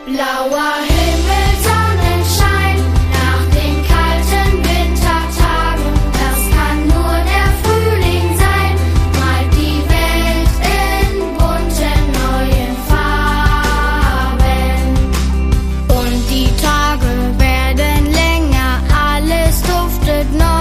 Blauer Himmel, Sonnenschein, nach den kalten Wintertagen, das kann nur der Frühling sein, malt die Welt in bunten neuen Farben. Und die Tage werden länger, alles duftet neu.